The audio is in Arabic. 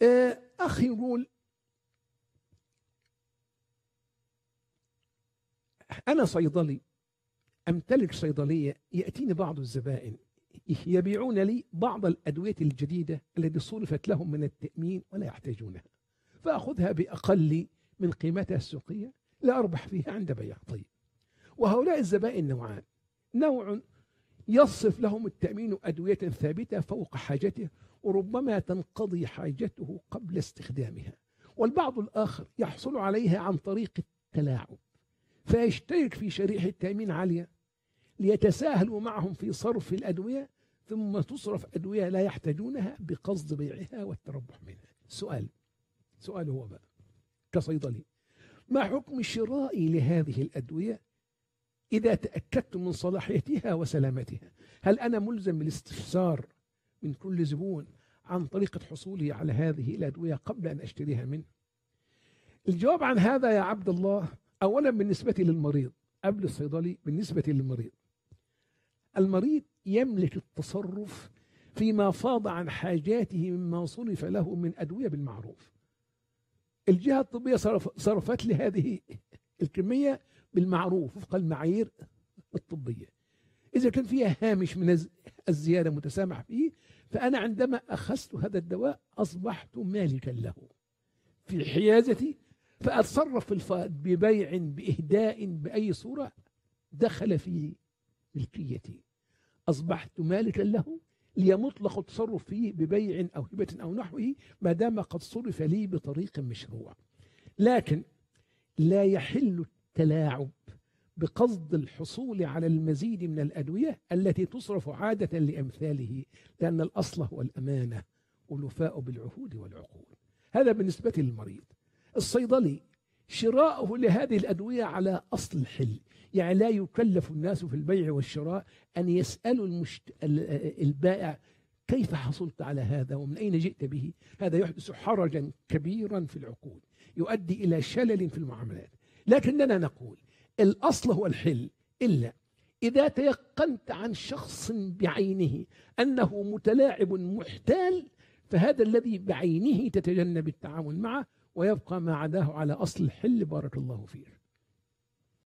أخ يقول أنا صيدلي أمتلك صيدلية، يأتيني بعض الزبائن يبيعون لي بعض الأدوية الجديدة التي صرفت لهم من التأمين ولا يحتاجونها، فأخذها بأقل من قيمتها السوقية لا أربح فيها عند بيع. طيب، وهؤلاء الزبائن نوعان: نوع يصرف لهم التأمين أدوية ثابتة فوق حاجته وربما تنقضي حاجته قبل استخدامها، والبعض الآخر يحصل عليها عن طريق التلاعب، فيشترك في شريحة تأمين عالية ليتساهلوا معهم في صرف الأدوية، ثم تصرف أدوية لا يحتاجونها بقصد بيعها والتربح منها. سؤال هو بقى كصيدلي: ما حكم شرائي لهذه الأدوية إذا تأكدت من صلاحيتها وسلامتها؟ هل أنا ملزم بالاستفسار من كل زبون عن طريقة حصولي على هذه الأدوية قبل أن أشتريها منه؟ الجواب عن هذا يا عبد الله: أولا بالنسبة للمريض قبل الصيدلي، بالنسبة للمريض، المريض يملك التصرف فيما فاض عن حاجاته مما صرف له من أدوية بالمعروف. الجهة الطبية صرفت لي هذه الكمية بالمعروف وفق المعايير الطبية. إذا كان فيها هامش من الزيادة متسامح فيه، فأنا عندما أخذت هذا الدواء أصبحت مالكا له في حيازتي، فأتصرف ببيع، بإهداء، بأي صورة دخل في ملكيتي، أصبحت مالكا له لي مطلق التصرف فيه ببيع أو هبة أو نحوه ما دام قد صرف لي بطريق مشروع. لكن لا يحل التلاعب بقصد الحصول على المزيد من الأدوية التي تصرف عادة لأمثاله، لأن الأصل هو الأمانة والوفاء بالعهود والعقود. هذا بالنسبة للمريض. الصيدلي شراؤه لهذه الأدوية على أصل الحل، يعني لا يكلف الناس في البيع والشراء أن يسألوا البائع كيف حصلت على هذا ومن أين جئت به. هذا يحدث حرجا كبيرا في العقود، يؤدي إلى شلل في المعاملات. لكننا نقول الأصل هو الحل، إلا إذا تيقنت عن شخص بعينه أنه متلاعب محتال، فهذا الذي بعينه تتجنب التعامل معه ويبقى ما عداه على أصل الحل. بارك الله فيك.